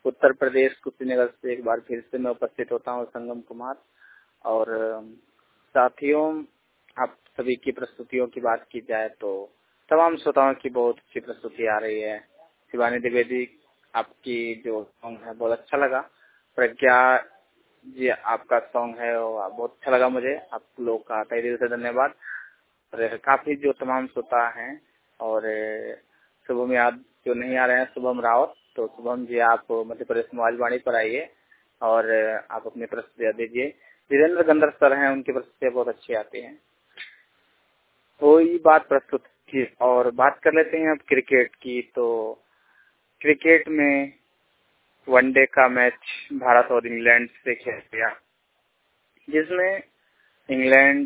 उत्तर प्रदेश कुशीनगर से एक बार फिर से मैं उपस्थित होता हूँ, संगम कुमार। और साथियों, आप सभी की प्रस्तुतियों की बात की जाए तो तमाम श्रोताओं की बहुत अच्छी प्रस्तुति आ रही है। शिवानी द्विवेदी, आपकी जो सॉन्ग है बहुत अच्छा लगा। प्रज्ञा जी, आपका सॉन्ग है वो बहुत अच्छा लगा मुझे। आप लोग का तहे दिल से धन्यवाद। और काफी जो तमाम श्रोता हैं, और शुभम याद जो नहीं आ रहे हैं, शुभम रावत, तो शुभम जी आप मध्य प्रदेश मोबाइल पर आइए और आप अपनी प्रस्तुतियाँ दीजिए। वीरेंद्र गंधर सर हैं, उनकी प्रस्तुतियाँ बहुत अच्छी आती हैं। तो ये बात प्रस्तुत की, और बात कर लेते हैं अब क्रिकेट की। तो क्रिकेट में वनडे का मैच भारत और इंग्लैंड से खेल गया, जिसमें इंग्लैंड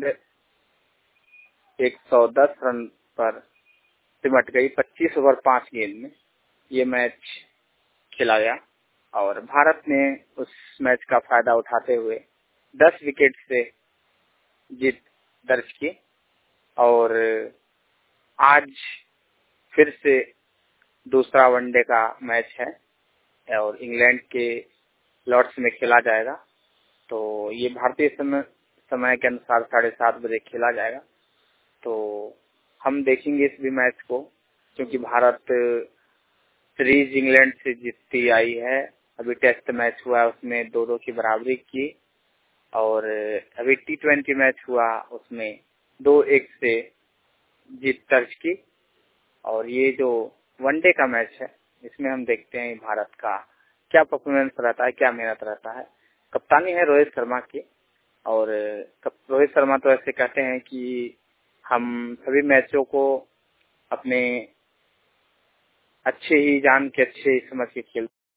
110 रन पर सिमट गई। 25 ओवर 5 गेंद में ये मैच खेला गया, और भारत ने उस मैच का फायदा उठाते हुए 10 विकेट से जीत दर्ज की। और आज फिर से दूसरा वनडे का मैच है और इंग्लैंड के लॉर्ड्स में खेला जाएगा। तो ये भारतीय समय के अनुसार 7:30 बजे खेला जाएगा। तो हम देखेंगे इस भी मैच को, क्योंकि भारत सीरीज इंग्लैंड से जीतती आई है। अभी टेस्ट मैच हुआ, उसमें 2-2 की बराबरी की, और अभी T20 मैच हुआ, उसमें 2-1 से जीत दर्ज की। और ये जो वनडे का मैच है, इसमें हम देखते हैं भारत का क्या परफॉर्मेंस रहता है, क्या मेहनत रहता है। कप्तानी है रोहित शर्मा की, और रोहित शर्मा तो ऐसे कहते हैं कि हम सभी मैचों को अपने अच्छे ही जान के, अच्छे ही समझ के खेलते